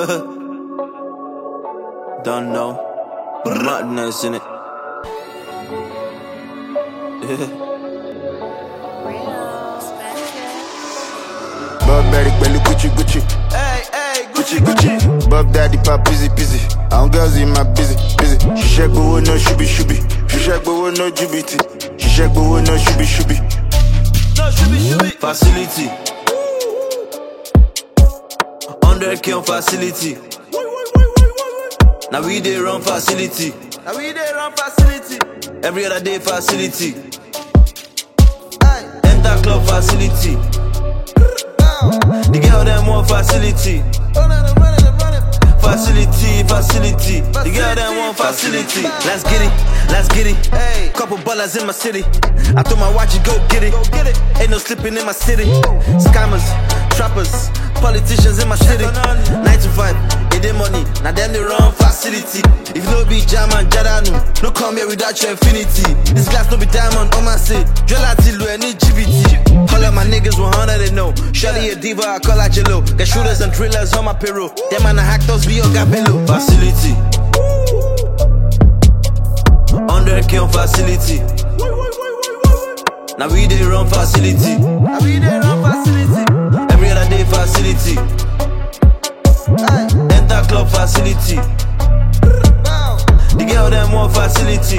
Don't know. Madness in it. Bob Daddy, belly Gucci, Gucci. Hey, hey, Gucci, Gucci. Bob Daddy, pop busy, busy. I'm girls in my busy, busy. She shake but no shubi, shubi. She shake but no jubiti. She shake but no shubi, shubi. No shubi, shubi. Facility. 100K on facility. Now we dey run facility. Now we dey run facility. Every other day facility. Enter club facility. The girl them want facility. Facility, facility. The girl them want facility. Let's get it, let's get it. Couple ballers in my city. I told my watch you go get it. Ain't no slipping in my city. Scammers, trappers, politicians in my city. 9 to 5, it dey money. Now them they run facility. If no be German, Jadanu, no come here without your infinity. This glass no be diamond on my seat. Drill out till we need GBT. Call up my niggas 100 they know. Shorty a diva, I call out your low. Got shooters and drillers on my payroll. Them and the hackers be your gabello. Facility. 100K on facility. Now we dey run facility. Now we dey run facility. Every other day facility. Enter club facility. The girl them want facility.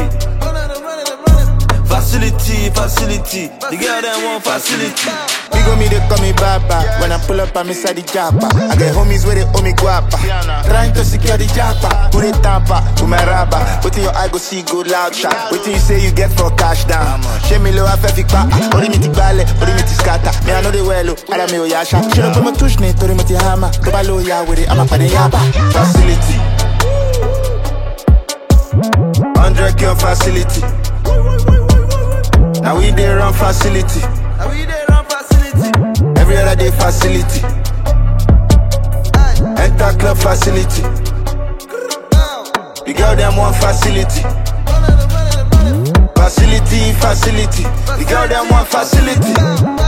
Facility, facility. The girl them want facility. Big on me, they call me Baba. When I pull up, I'm inside the japa. I get homies where they owe me guapa. Trying to secure the japa. Put it tampa, put my rubber. Waiting your eye go see good loud shot. Waiting you say you get for cash down. Shame me low, I feel fi pa. Ori me ti bale, ori me ti scatter. Me I know the well, I me o yasha. She don't put my touch ne, tori me ti hammer. Go balo ya with it, I'm a pane yaba. Facility. 100K on facility. Now we dey run facility. Now we dey run facility. Every other day facility. Enter club facility. The girl them want facility. Facility, facility. The girl them want facility.